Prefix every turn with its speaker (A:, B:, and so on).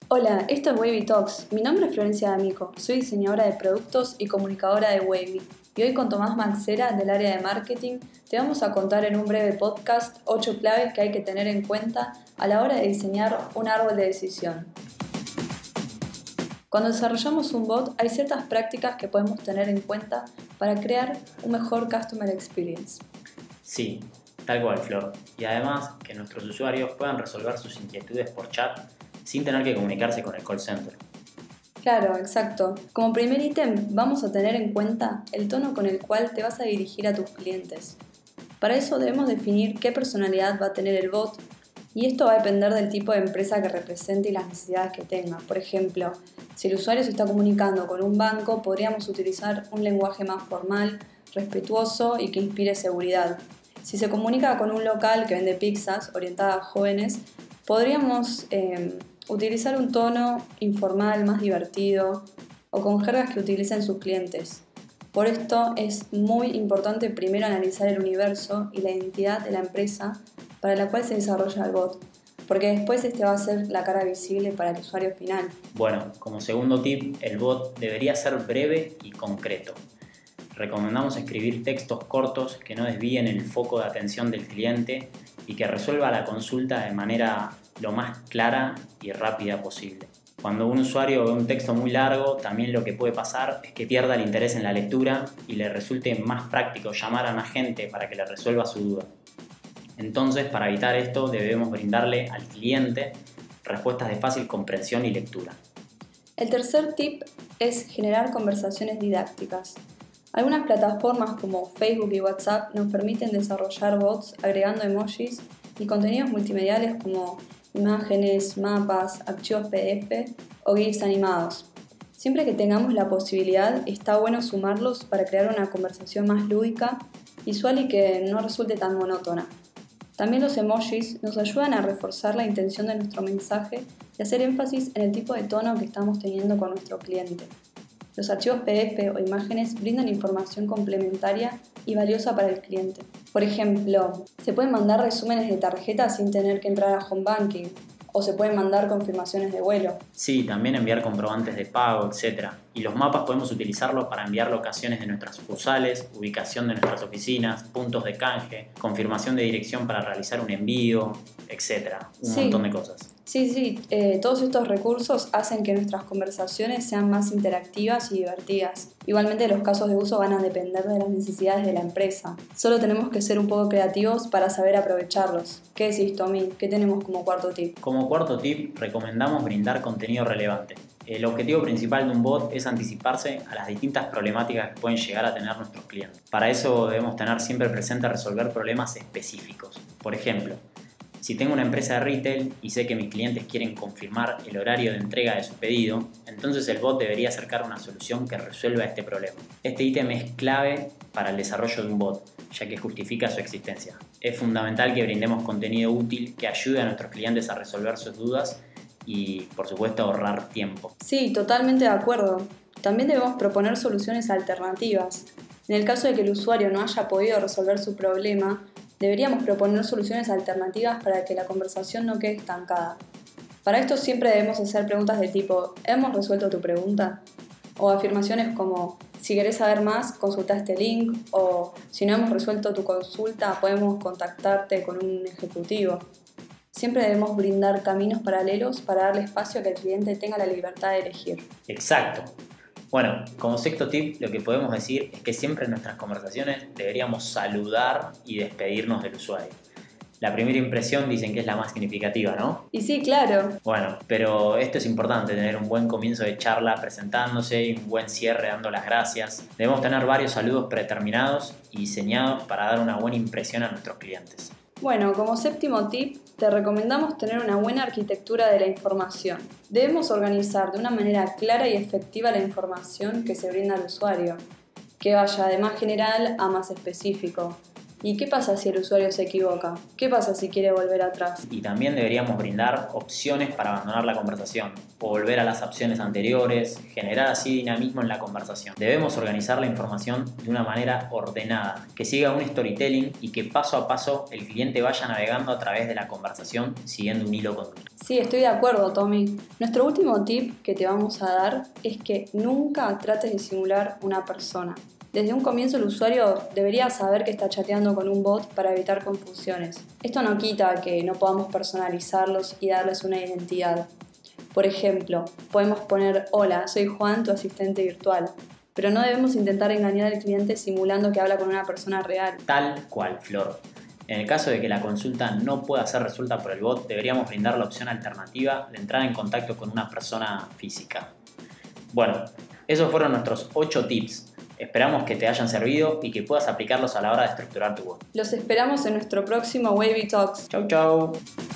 A: Hola, esto es Wavy Talks. Mi nombre es Florencia D'Amico, soy diseñadora de productos y comunicadora de Wavy. Y hoy con Tomás Maxera, del área de marketing, te vamos a contar en un breve podcast 8 claves que hay que tener en cuenta a la hora de diseñar un árbol de decisión. Cuando desarrollamos un bot, hay ciertas prácticas que podemos tener en cuenta para crear un mejor Customer Experience.
B: Sí, tal cual, Flor. Y además que nuestros usuarios puedan resolver sus inquietudes por chat sin tener que comunicarse con el call center.
A: Claro, exacto. Como primer ítem, vamos a tener en cuenta el tono con el cual te vas a dirigir a tus clientes. Para eso debemos definir qué personalidad va a tener el bot, y esto va a depender del tipo de empresa que represente y las necesidades que tenga. Por ejemplo, si el usuario se está comunicando con un banco, podríamos utilizar un lenguaje más formal, respetuoso y que inspire seguridad. Si se comunica con un local que vende pizzas orientada a jóvenes, podríamos utilizar un tono informal, más divertido, o con jergas que utilicen sus clientes. Por esto es muy importante primero analizar el universo y la identidad de la empresa para la cual se desarrolla el bot, porque después este va a ser la cara visible para el usuario final.
B: Bueno, como segundo tip, el bot debería ser breve y concreto. Recomendamos escribir textos cortos que no desvíen el foco de atención del cliente y que resuelva la consulta de manera lo más clara y rápida posible. Cuando un usuario ve un texto muy largo, también lo que puede pasar es que pierda el interés en la lectura y le resulte más práctico llamar a un agente para que le resuelva su duda. Entonces, para evitar esto, debemos brindarle al cliente respuestas de fácil comprensión y lectura.
A: El tercer tip es generar conversaciones didácticas. Algunas plataformas como Facebook y WhatsApp nos permiten desarrollar bots agregando emojis y contenidos multimediales como imágenes, mapas, archivos PDF o GIFs animados. Siempre que tengamos la posibilidad, está bueno sumarlos para crear una conversación más lúdica, visual y que no resulte tan monótona. También los emojis nos ayudan a reforzar la intención de nuestro mensaje y hacer énfasis en el tipo de tono que estamos teniendo con nuestro cliente. Los archivos PDF o imágenes brindan información complementaria y valiosa para el cliente. Por ejemplo, se pueden mandar resúmenes de tarjetas sin tener que entrar a Home Banking, o se pueden mandar confirmaciones de vuelo.
B: Sí, también enviar comprobantes de pago, etc. Y los mapas podemos utilizarlos para enviar locaciones de nuestras sucursales, ubicación de nuestras oficinas, puntos de canje, confirmación de dirección para realizar un envío, etc. Un montón de cosas.
A: Sí, todos estos recursos hacen que nuestras conversaciones sean más interactivas y divertidas. Igualmente los casos de uso van a depender de las necesidades de la empresa. Solo tenemos que ser un poco creativos para saber aprovecharlos. ¿Qué decís, Tommy? ¿Qué tenemos como cuarto tip?
B: Como cuarto tip, recomendamos brindar contenido relevante. El objetivo principal de un bot es anticiparse a las distintas problemáticas que pueden llegar a tener nuestros clientes. Para eso debemos tener siempre presente resolver problemas específicos. Por ejemplo, si tengo una empresa de retail y sé que mis clientes quieren confirmar el horario de entrega de su pedido, entonces el bot debería acercar una solución que resuelva este problema. Este ítem es clave para el desarrollo de un bot, ya que justifica su existencia. Es fundamental que brindemos contenido útil que ayude a nuestros clientes a resolver sus dudas y, por supuesto, ahorrar tiempo.
A: Sí, totalmente de acuerdo. También debemos proponer soluciones alternativas. En el caso de que el usuario no haya podido resolver su problema, deberíamos proponer soluciones alternativas para que la conversación no quede estancada. Para esto siempre debemos hacer preguntas de tipo ¿hemos resuelto tu pregunta? O afirmaciones como si querés saber más, consulta este link, o si no hemos resuelto tu consulta, podemos contactarte con un ejecutivo. Siempre debemos brindar caminos paralelos para darle espacio a que el cliente tenga la libertad de elegir.
B: Exacto. Bueno, como sexto tip, lo que podemos decir es que siempre en nuestras conversaciones deberíamos saludar y despedirnos del usuario. La primera impresión dicen que es la más significativa, ¿no?
A: Y sí, claro.
B: Bueno, pero esto es importante, tener un buen comienzo de charla presentándose y un buen cierre dando las gracias. Debemos tener varios saludos predeterminados y diseñados para dar una buena impresión a nuestros clientes.
A: Bueno, como séptimo tip, te recomendamos tener una buena arquitectura de la información. Debemos organizar de una manera clara y efectiva la información que se brinda al usuario, que vaya de más general a más específico. ¿Y qué pasa si el usuario se equivoca? ¿Qué pasa si quiere volver atrás?
B: Y también deberíamos brindar opciones para abandonar la conversación o volver a las opciones anteriores, generar así dinamismo en la conversación. Debemos organizar la información de una manera ordenada, que siga un storytelling y que paso a paso el cliente vaya navegando a través de la conversación siguiendo un hilo conductor.
A: Sí, estoy de acuerdo, Tommy. Nuestro último tip que te vamos a dar es que nunca trates de simular una persona. Desde un comienzo el usuario debería saber que está chateando con un bot para evitar confusiones. Esto no quita que no podamos personalizarlos y darles una identidad. Por ejemplo, podemos poner "Hola, soy Juan, tu asistente virtual", pero no debemos intentar engañar al cliente simulando que habla con una persona real.
B: Tal cual, Flor. En el caso de que la consulta no pueda ser resuelta por el bot, deberíamos brindar la opción alternativa de entrar en contacto con una persona física. Bueno, esos fueron nuestros 8 tips. Esperamos que te hayan servido y que puedas aplicarlos a la hora de estructurar tu bot.
A: Los esperamos en nuestro próximo Wavy Talks.
B: Chau, chau.